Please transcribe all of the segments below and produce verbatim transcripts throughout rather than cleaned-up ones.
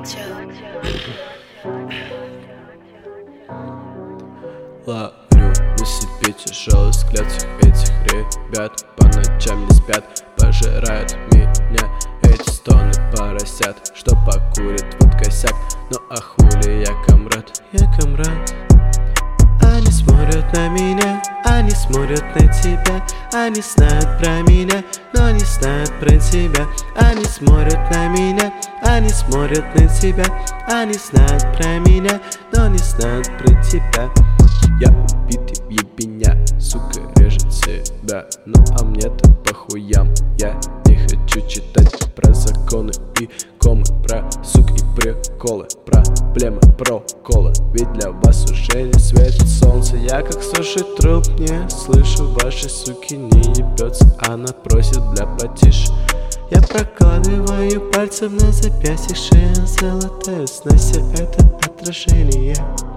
Ловлю на себе тяжелый взгляд всех этих ребят. По ночам не спят, пожирают меня эти стоны поросят, что покурят вот косяк. Ну а хули я комрад, я комрад. Они смотрят на меня, они смотрят на тебя. Они знают про меня, но не знают про тебя. Они смотрят на меня, они смотрят на тебя. Они знают про меня, но не знают про тебя. Я убитый в ебеня, сука режет себя. Ну а мне-то похуям. Я не хочу читать про законы и комы, про сук и приколы, проблемы, проколы. Ведь для вас уже не светит солнце. Я как суший труп, не слышу вашей суки не ебется. Она просит бля потише. Я прокладываю пальцем на запястье, шея золотая, снося это отражение.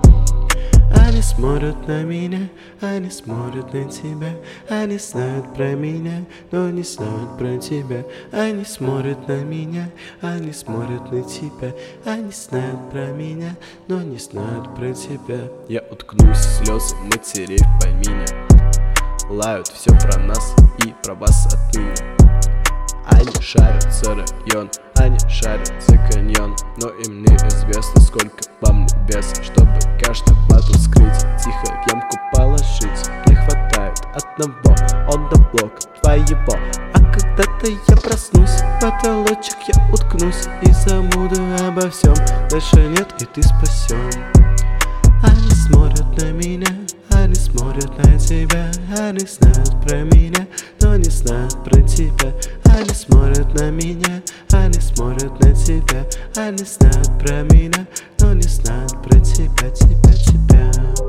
Они смотрят на меня, они смотрят на тебя. Они знают про меня, но не знают про тебя. Они смотрят на меня, они смотрят на тебя. Они знают про меня, но не знают про тебя. Я уткнусь в слезы матерей в помине. Лают все про нас и про вас отныне. Они шарят за район, они шарят за каньон. Но им неизвестно, сколько вам небес, чтобы каждый батл скрыть, тихо в ямку положить. Не хватает одного, он до блока твоего. А когда-то я проснусь, в потолочек я уткнусь и забуду обо всем. Дальше нет, и ты спасен. Они смотрят на меня, они смотрят на тебя. Они знают про меня, но не знают про тебя. Они смотрят на меня, они смотрят на тебя. Они знают про меня, но не знают про тебя, тебя, тебя.